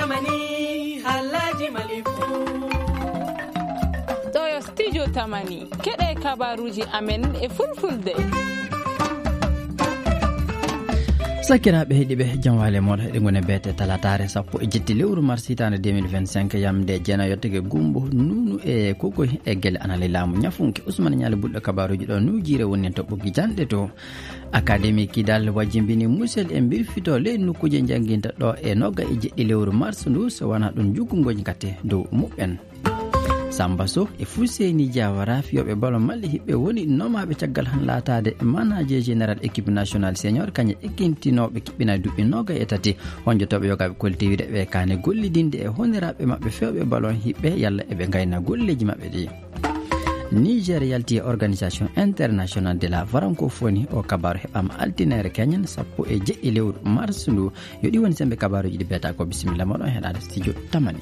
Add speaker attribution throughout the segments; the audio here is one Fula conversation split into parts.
Speaker 1: tamani halaji malifu
Speaker 2: ɗo studio tamani keɗe kabaruji amen e fulfulde.
Speaker 3: sakiraɓe heeɗiɓe jamwale moɗo eɗe goni beete talatare sappo e jetti lewru mars hitande 2025 yamde jeena yettege gumbo nunu e kokoy e guele anale laamu ñafunke ousmane ñale bulɗo kabaruji ɗo nujire woni toɓɓugi janɗe to académie kidal wajjimbini musel e mbirfito ley nokkuji jangguinta ɗo e nogga e jeɗɗi lewru mars ndu so wona ɗum juggugoji gatte dow muɓɓen. Samba Sow e Fousseyni Diawara fiyoɓe ballon malle hiɓɓe woni nomaɓe caggal han latade manager général équipe nationale senior kañe ekkintinoɓe kiɓɓina duuɓi noga e tati honjotoɓe yogaɓe koltiwide ɓe kane gollidinde e honiraɓe mabɓe fewɓe ballon hiɓɓe yalla eɓe gayna golleji mabɓe ɗi. Niger yalti organisation internationale de la francophonie o kabaru heɓama altinere keñen sappo e jeɗɗi lewru mars ndu yoɗi woni sembe kabaruji ɗi beta ko bisimilla moɗon heɗade studio tamani.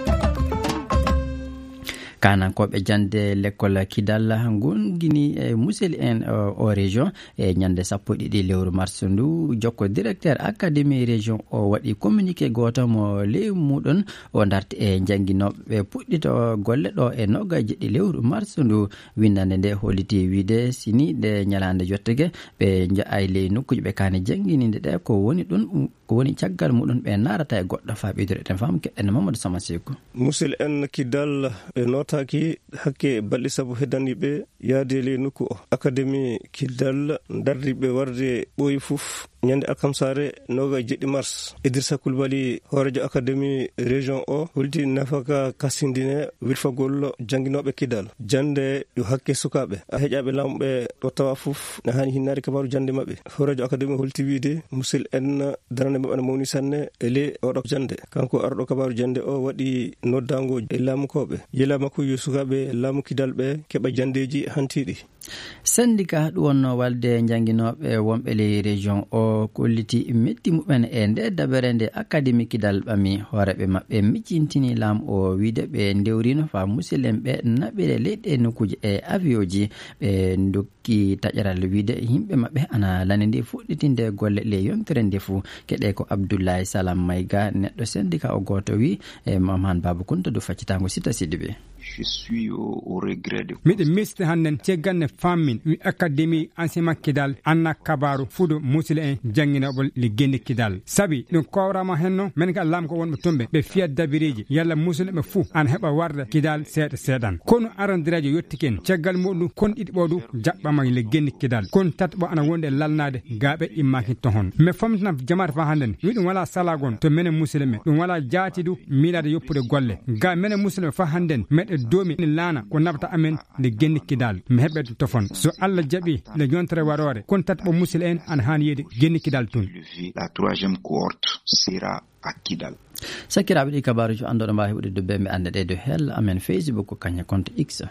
Speaker 3: kanankoɓe jande l'école kidal gongini e musel en o région e ñande sappo ɗiɗi lewru mars ndu jokko directeur académie région o waɗi communiqué goto mo ley muɗon o darti e jangguinoɓe puɗɗito golle ɗo e nogga jeɗɗi lewru mars ndu windande nde holliti wiide sini ɗe ñalande jottege ɓe jaay ley nokkuji ɓe kane jangguininde ɗe ko woni ɗum ko woni caggal muɗum ɓe narata e goɗɗo fa ɓeydore ten fam keɗɗen mamadou sama sekou
Speaker 4: musel en kidal e notaki hakke balɗe saabu heddaniɓe yaade ley nokku o académie kidal dardiɓe warde ɓooyi fof ñande alkamsare noga jeɗɗi mars Idrissa Coulibaly hoorejo académie région o holti nafaka kasindine wirfagol jangguinoɓe kidal jande yo hakke sukaɓe heeƴaɓe laamuɓe ɗo tawa fof ne hani hinnade kabaru jande mabɓe hoorejo académie holti wiide musel en darande mabɓe ne mawni sanne e ley oɗo jande kanko arɗo kabaru jande o waɗi noddago e laamukoɓe yela makko yo sukaɓe laamu kidal ɓe keeɓa jandeji hantiɗi.
Speaker 3: syndicat ɗum wonno walde jangguinoɓe wonɓe ley région o kolliti metti mumen e nde dabere nde académie kidal ɓami hooreɓe mabɓe miccintini laamu o wiide ɓe ndewrino fa musidɗen ɓe naɓire leyɗe nokkuji e avion ji ɓe dokki taƴaral wiide yimɓe mabɓe ana lani ndi fuɗɗitinde golle le yontere ndefu keɗe ko Abdoulaye Salam Mayga neɗɗo syndicat o goto wi e Mamane Babou Kounta do faccitango sita sidiɓe.
Speaker 5: Je suis au regret de
Speaker 6: miɗe misde hannden cegganne fammin wi académie enseignement kidal anna kabaru fuuɗo musidɗo en jangginoɓol liggendi kidal saabi ɗum kowrama henno min ka lamko wonɓe tumɓe ɓe fiya dabiriji yalla musidɗoɓe fuu ana heeɓa warda kidal seeɗa seeɗan kono arandirajo yettiken caggal muɗum kon ɗiɗi ɓoɗu jaɓɓama liggendi kidal kon tatɓo ana wonde lalnade gaaɓe immaki tohon mais famtina jamata fa hannden wi ɗum wala salagon to menen musidɗoɓe ɗum wala jaati du miilade yoppude golle ga menen musidɗoɓe fa hannden meɗe domi ni laana ko nabta amen nde genni kidal mi heɓɓe tofon so Allah jaɓi le jontere warore kon tatɓo musidɗo en ana hani yeyde genni kidal tun.
Speaker 5: La troisième cohorte sera à Kidal.
Speaker 3: sakiraɓe ɗi kabaruji andoɗo mbawi heɓude dubbe mi anda ɗe do hella amen Facebook ko kaña compte X.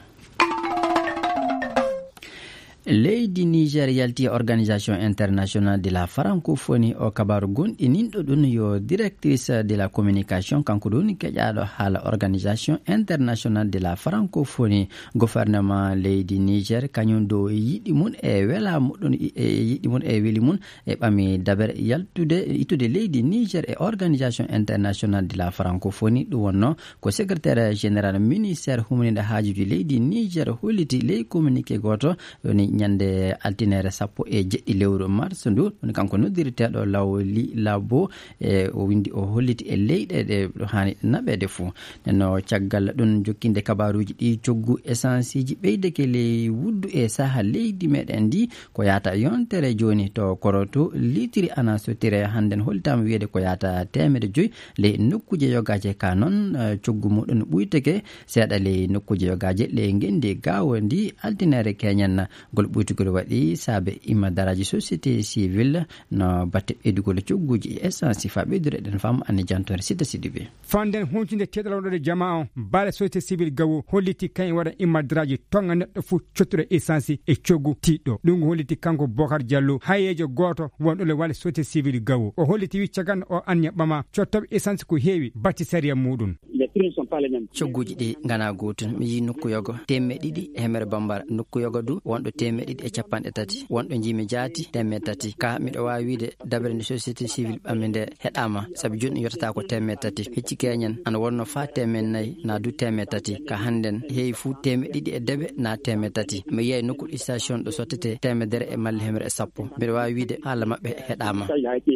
Speaker 3: leydi Niger yalti organisation internationale de la francophonie o kabaru gonɗininɗo ɗum yo directrice de la communication kanko ɗum keƴaɗo haala organisation internationale de la francophonie gouvernement leydi Niger kañum do yiɗi mum e wela muɗum e yiɗi mum e weeli mum e ɓami dabere ittude leydi Niger e organisation internationale de la francophonie ɗum wonno ko secrétaire général ministére humnide haajuji leydi Niger holliti ley communiqué goto woni ñande altinere sappo e jeɗɗi lewru mars ndu woni kanko noddiriteɗo lawli labo e o windi o holliti e leyɗe ɗe ɗo hani naɓede fuu nenno caggal ɗum jokkinde kabaruji ɗi coggu essence ji ɓeydeke ley wuddu e saaha leydi meɗen ndi ko yata yontere joni to koroto litiri ana sotire hannden hollitama wiyede ko yata 100 ley nokkuje yogaje ka noon coggu muɗum ɓuyteke seeɗa ley nokkuje yogaje ley gendi gawo ndi altinere keñen gol ɓuytugol waɗi saabe imma daraji société civile no batte ɓeydugol cogguji e essence fa ɓeydure ɗen fam anne jantore sita sidiɓe
Speaker 6: fanden huncinde teɗaloɗode jama o baale société civile gawo holliti kañum waɗa imma daraji tonga neɗɗo fuu cottuɗo essence e coggu tiɗɗo ɗum holliti kanko Bocar Diallo hayejo goto wonɗo le waɗa société civile gawo o holliti wi caganɗo o anniya ɓama cottoɓe essence ko heewi batti sariya muɗum
Speaker 3: cogguji ɗi gana gotum mi yi nokkuyogo 200 hemere bambara nokkuyogo du wonɗo 230 wonɗo jimi jaati 300 ka miɗo wawi wiide dabre nde société civile ɓamde nde heɗama saabu joni yottata ko 300 hecci keñen ana wonno fa 400 na du 300 ka hannden heewi fu 200 na 300 mi yeey nokku station ɗo sottete 100 e malle hemre e sappo mbiɗa wawi wiide haala mabɓe heɗama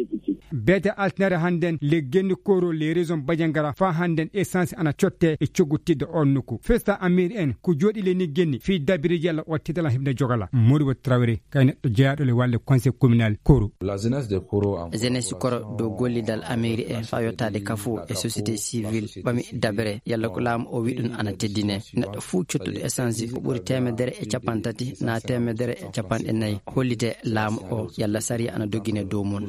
Speaker 6: beete altinare hannden le genni koro les raisons badiangara fa hannden essence ana cotte e coggutidde on nokku festa amir en ko jooɗi le ni genni fi dabiriji Allah wattidala hebde jogala Modibo Traoré kay neɗɗo jeyaɗo le walle conseil communal Koro.
Speaker 7: La jeunesse de Koro
Speaker 3: jeunesse Koro do gollidal amiri en fa yottade kafu e société civile ɓami dabre yalla ko laamu o wi ɗum ana teddine neɗɗo fuu cottuɗo essence ko ɓuri 130 na 140 hollite laamu o yalla sari ana doggine dow mum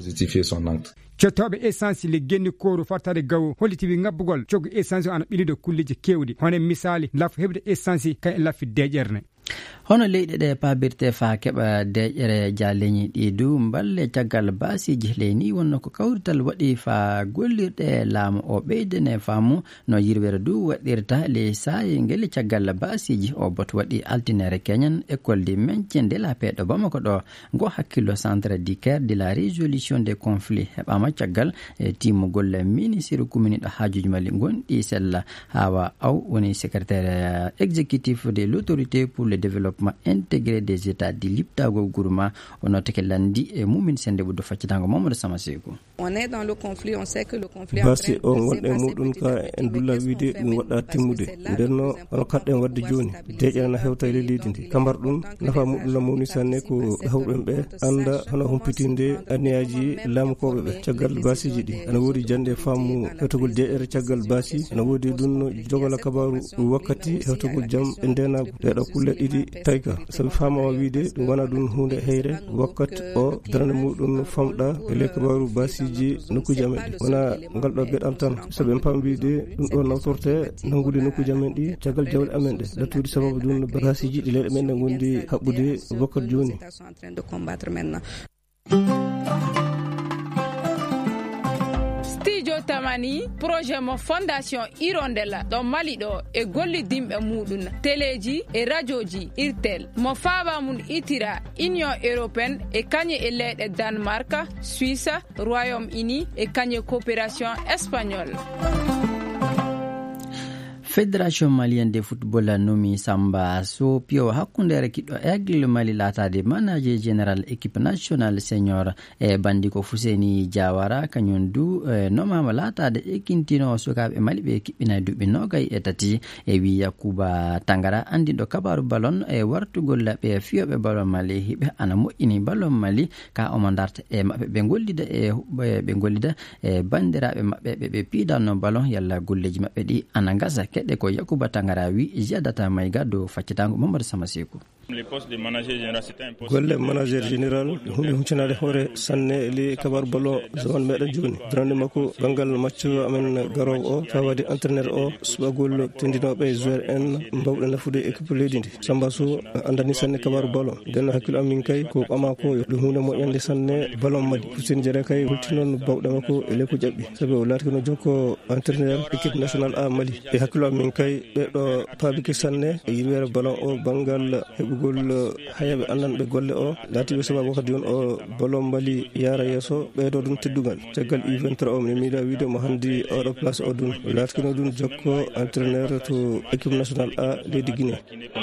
Speaker 6: cettoɓe essence le genni Koro fartade gawo hollitiɓe ngabbugol coggo essence ana ɓilido kulliji kewɗi hono misali lafo heɓde essence kay laffi deƴerne
Speaker 3: hono leyɗe ɗe pabirte fa keɓa deƴƴere jaleñi ɗi du balle caggal basiji leyni wonno ko kawrital waɗi fa gollirɗe laamu o ɓeydene faamu no yirwere du waɗirta le sayi ngel caggal basiji o bot waɗi altinere keñan école de maintien de la paix ɗo Bamako ɗo ngo hakkillo centre du caire de la résolution des conflits heɓama caggal e timmugol ministre commune ɗo hajuji mali gonɗi sella hawa aw woni secrétaire exécutif de l'autorité pour le développement intégré des états di liptago gourma ono teke landi e mumin sende buddo faccitango Mamadou Samaseko.
Speaker 8: On est dans le conflit, on sait que le conflit
Speaker 4: basi o wonde mudun ka en dulla wiide dum wadda timmude denno on kadde wadde joni deƴana hewtayde leydi ndi kambar dum nafa mudun la moni sanne ko hawben be anda hono humpitinde aniyaji lamkobe be tagal basiji di ana wodi jande famu hewtugol deere tagal basi ana wodi dun jogala kabaru wakkati hewtugol jam e ndenago de kulle didi tayka sabi fama wiide dum wana dun hunde heyre wakkat o darande mudun famda e le kabaru basiji nokkuji amen ɗi wona ngal ɗo geɗal tan sabi en pam wiide ɗum ɗo nawtorte nangude nokkuji amen ɗi caggal jawɗe amen ɗe dattude sababu ɗum basiji ɗi leyɗe men ɗe gondi haɓɓude wakkat joni.
Speaker 2: tamani projet mo fondation Hirondella ɗo Mali ɗo e gollidimɓe muɗum téléji e radioji irtel mo faaba mum itira Union européenne e kañe e leyɗe Danemark, Suisse, Royaume-Uni e kañe coopération espagnole.
Speaker 3: fédération malienne de football nomi Samba Sopio hakkundere kiɗɗo aigle Mali latade manager général équipe nationale senior e bandiko Fuseni Diawara kañum du nomama latade ekintino sukaɓe Mali ɓe kiɓɓina duɓi nogay e tati e wi Yakuba Tangara andinɗo kabaru ballon e wartugol ɓe fiyoɓe ballon Mali hiɓe ana moƴƴini ballon Mali ka omo darta e maɓɓe ɓe gollida e bandiraɓe maɓɓe ɓe piidanno ballon yalla golleji maɓɓe ɗi ana gasa keɗɗe ko Yakuba Tangara wi jadata mayga do faccitango Mamadou Samaseko.
Speaker 4: golle manager général hunde huncinade hoore sanne li kabaru ballon zaman meɗen joni drande makko bangal macco amen garowo o tawade entraîneur o subagol tendinoɓe joueur en mbawɗe nafude équipe leydi ndi Samba So andani sanne kabaru ballon den hakkilo amin kay ko ɓama ko ɗum hunde moƴƴande sanne ballon Mali Fuseni Diarra kay hulti noon bawɗe makko e leko jaɓɓi sabi o laati kono jokko entraîneur équipe nationale A Mali e hakkilo amin kay ɓeɗo pabiki sanne e yirwere ballon o bangal heɓugol hayaɓe andanɓe golle o laatiɓe sababu kadi on o ballon Mali yara yeeso ɓeydo ɗum teddugal caggal U23 o mi miiɗa wiide mo handi oɗo place o ɗum laatikono ɗum jokko entraîneur to équipe nationale A leydi Guinée.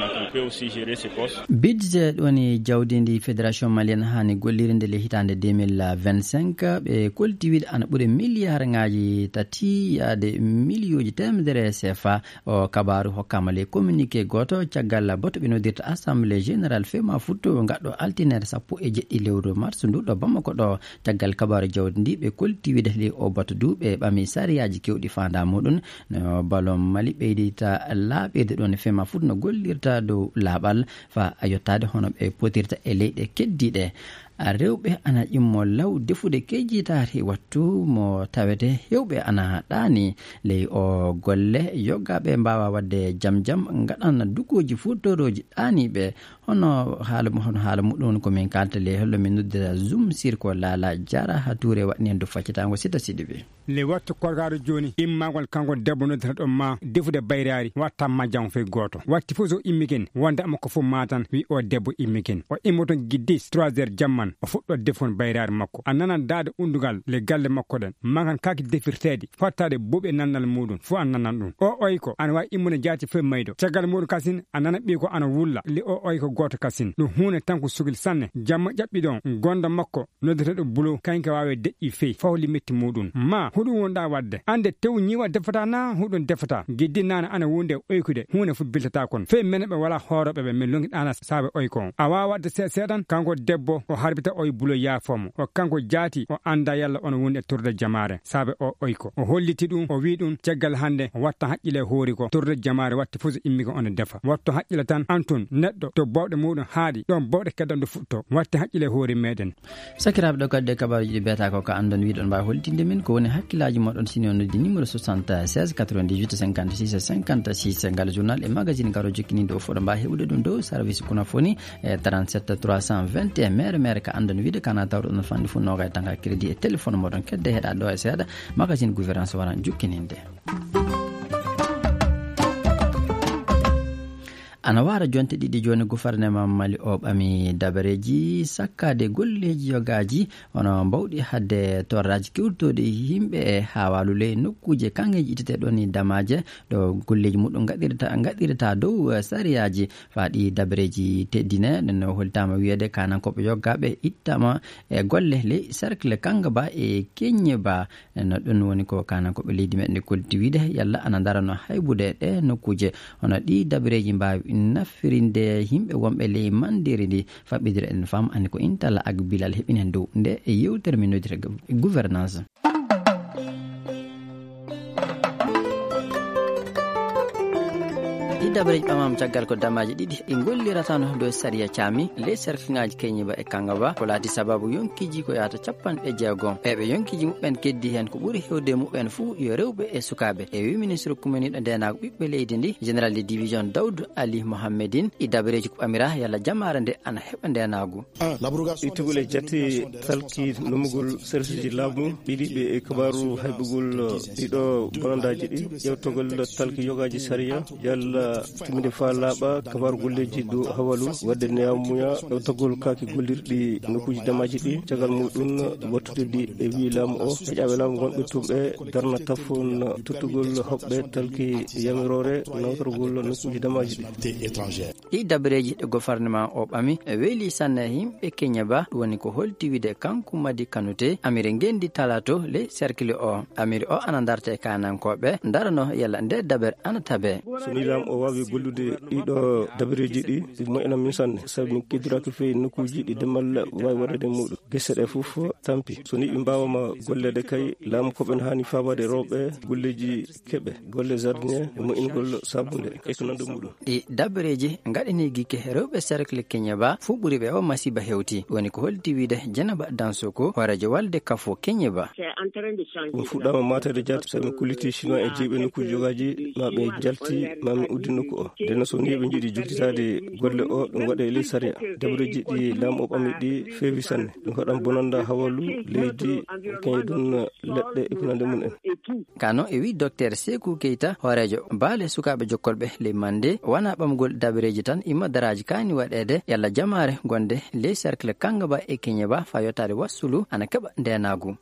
Speaker 3: budget woni jawdi ndi fédération malienne hani gollirinde le hitande 2025 ɓe kolti wiide ana ɓuuri milliard ngaji tati yaade milliuji temedere CFA o kabaru hokkama le communiqué goto caggal boto ɓe nodirta assemblée générale fema futto gaɗɗo altinaire 17 lewru mars ndu ɗo Bamako ɗo caggal kabaru jawdi ndi ɓe kolti wiide le o bato du ɓe ɓami sariyaji kewɗi fanda muɗum no ballon Mali ɓeydita laaɓede ɗon fema futto no gollirta dow laaɓal fa a yottade hono ɓe potirta e leyɗe keddiɗe rewɓe ana immo law defude kejjitaari wattu mo tawete hewɓe ana ɗaani ley o golle yoggaɓe mbawa wadde jam gaɗan dukoji futtoroji ɗaaniɓe hono haala muɗum ko min kalta le hollo min noddira zoom sirko laala jara ha toure waɗni hen do faccitango sita siɗiɓe
Speaker 6: le wattu korgaro joni immagol kanko debbo noddata ɗon ma defude bayrari watta majjam fe goto watti fof so immiken wonde amma ko fof matan wi o debbo immiken o immoton giddi 3h jamman o fuɗɗo defon bayrari makko a nanan daade undugal le galle makko ɗen magan kaki defirtede fattade boɓe nannal muɗum fo an nanan ɗum o oyko ana wawi immune jaati fe maydo caggal muɗum kasin a nana ɓi ko ana wulla le o oyko goto kasin ɗum hunde tan ko sugil sanne jamma ƴaɓɓi ɗon gonda makko noddeteɗo bulo kañka wawi deƴƴi fey fawli metti muɗum ma huɗum wonɗa wadde ande tew ñiwa defata na huɗum defata giddi nane ana wonde oykude hunde fu biltata kon fe mene ɓe wala hooroɓeɓe min longiɗana saabe oyko on a wawa wadde seeɗan kanko debbo o harbita oy bulo yaafomo o kanko jaati o anda yalla ono woni e turde jamare saabe o oyko o holliti ɗum o wi ɗum caggal hande o watta haqqile hoori ko turde jamare watti fof so immi ko ono defa watto haqqile tan antun neɗɗo to bawɗe muɗum haaɗi ɗon bawɗe keddanɗo fuɗto watti haqqile hoori meɗen
Speaker 3: sakiraɓe ɗo gadde kabaruji ɗi biyata ko andon wiɗon mbawi hollitinde min ko woni hakkillaji moɗon sini on noddi numéro 76 98 56 56 ngal journal e magazine garo jokkiniɗo o foɗo mbawi heɓude ɗum dow service kunafoni e 37 321 mere ka andon wiide kana tawɗo ɗon fanndi fu noga e tanga crédit e téléphone moɗon kedde heeɗa ɗo e seeɗa magazine gouvernance waran jukkininde ana wara jonte ɗiɗi joni gouvernement mali o ɓami dabareji sakkade golleji yogaji hono mbawɗi hadde torraji kewtoɗe yimɓe ha walule nokkuje kangeji iteteɗo ni damaje ɗo golleji muɗum gaɗirta dow sariyaji faaɗi dabareji teddine nno holtama wiyede kanankoɓe yoggaɓe ittama e golle ley cercle kanga ba e keñe ba no ɗum woni ko kanankoɓe leydi meɗen kolti wiide yalla ana darano haybude ɗe nokkuje hono ɗi dabareji mbawi nafirinde yimɓe wonɓe ley mandiri ndi faɓɓidira en fam andi ko intala ak bilal heɓini hen dow nde e yewtere min nodire gouvernance dabareji ɓamam caggal ko damaji ɗiɗi ɗi golliratano dow saria caami les cercle ngaji keñiba e kangaba ko laati sababu yonkiji ko yahata 60 ɓeɓe yonkiji muɓɓen keddi hen ko ɓuuri hewde muɓɓen fuu yo rewɓe e sukaɓe e wi ministre commune ɗo ndenago ɓiɓɓe leydi ndi général de division daoud ali mohammedine i dabareji ko ɓamira yalla jamare nde ana heɓa ndenago
Speaker 4: ittugol e jatti talki nomugol service ji laamu ɗiɗiɓe e kabaru haybugol ɗiɗo bonandaji ɗi ƴewtogol talki yogaji saria yalla timide fa laaɓa kabaru golleji dow hawalu wadde neyamuya ƴewtogol kaki gollirɗi nokkuji damaji ɗi caggal muɗum wattude ɗi e wi laamu o heƴaɓe laamu gonɓe tumɓe darna tafon tottugol hoɓɓe talki yamirore nawtorgol nokkuji damaji
Speaker 3: ɗi dabareji ɗe gouvernement o ɓami weeli sanne yimɓe keña ba ɗum woni ko holti wiide kanko madi kanute amiri gendi talato ley cercle o amiri o ana darta e kanankoɓe darano yalla nde dabere ana tabe
Speaker 4: soni laamu o wawi gollude ɗiɗo dabareji ɗi moƴƴanam min sanne sabi min keddiraki fewi nokkuji ɗi demal wawi waɗade muɗum guesse ɗe foof tampi soni ɓe mbawama gollede kay laamu koɓen hani famade rewɓe golleji keɓe golle jardinier e moƴƴingol sabunde e ko nande muɗum
Speaker 3: ɗi dabareji gaɗani guikke rewɓe cercle keña ba fuu ɓuuri ɓe o masiba hewti woni ko holti wiide dieynaba dansoko horejo walde kafo keña ba
Speaker 4: ɗum fuɗɗama matede jaati sabi min kulliti chinois e jiiɓe nokkuji jogaji maɓe jalti mami uddi nokku o nden so ni ɓe jiiɗi judditade golle o ɗum waɗe ley saria dabareji ɗi laamu o ɓami ɗi feewi sanne ɗum waɗan bonanda hawalu leydi keñe ɗum leɗɗe e ko nande mum en
Speaker 3: kano e wi docteur sekou keita horejo baale sukaɓe jokkolɓe ley mande wona ɓamgol dabareji tan imma daraji kani waɗede yalla jamare gonde ley cercle kangaba e keñe ba fa yottade wassulu ana keɓa ndenagu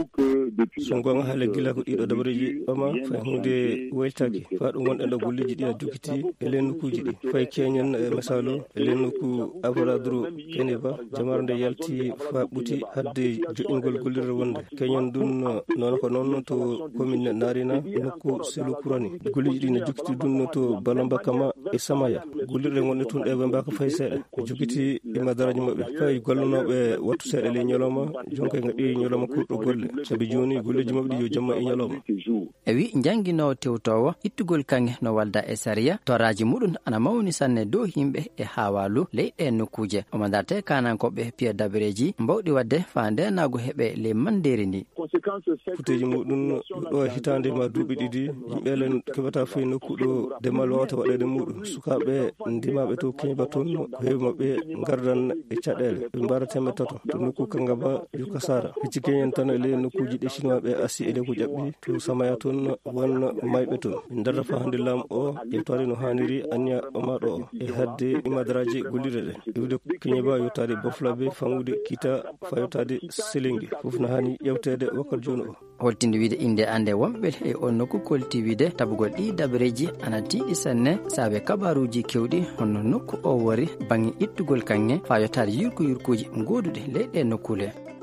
Speaker 4: so gonga haale gila ko ɗiɗo dabareji ɓama fay hunde waytaki fa ɗum wonɗen ɗo golleji ɗi na jokiti e len nokkuji ɗi fay keñen e masalo e len nokku avoladro kene ba jamare nde yalti fa ɓuti hadde joƴƴingol gollirde wonde keñen ɗum noon ko noon to commune narina nokku selo kurani golleji ɗi na jokiti ɗum to balambakama e samaya gollirɗe gonɗe toon ɗe ɓe mbaka fay seeɗa ɓe jokiti e madaraji maɓɓe fay gollanoɓe wattu seeɗa ley ñalawma jonka e gaɗi ñalawma kurɗo golle saabi joni golleji maɓɓe ɗi yo jamma e ñalawma
Speaker 3: e wi jangguinowo tewtowo ittugol kange no walda e saria wiya toraji muɗum ana mawni sanne dow himɓe e hawalu leyɗe nokkuje omo darte kanankoɓe piya dabareji mbawɗi wadde fa ndenago heɓe le manderi ndi
Speaker 4: futeji muɗum ɗo hitande ma duuɓi ɗiɗi yimɓelen keɓata foye nokkuɗo demal wawata waɗede muɗum sukaɓe ndimaɓe to keñba toon ko heewi mabɓe gardan e caɗele ɓe mbara temme tato to nokku kangaba yuka sara hecci keñen tan ele nokkuji ɗe chinoiɓe assi ele ko jaɓɓi to samaya toon won mayɓe toon min darda fa hande laamu o ƴettade no hanniri anniya maɗo o e hadde imadaraji gollirɗe ɗe iwde keñeba yottade bafulaɓe fangude kita fa yottade selengue fof no hani ƴewtede wakkati joni o
Speaker 3: holtinde wiide inde ande wonɓe e on nokku kolti wiide tabugol ɗi dabareji ana tiiɗi sanne saabe kabaruji kewɗi honno nokku o wori bangi ittugol kanŋe fa yottade yurkuji goduɗe leyɗe nokkule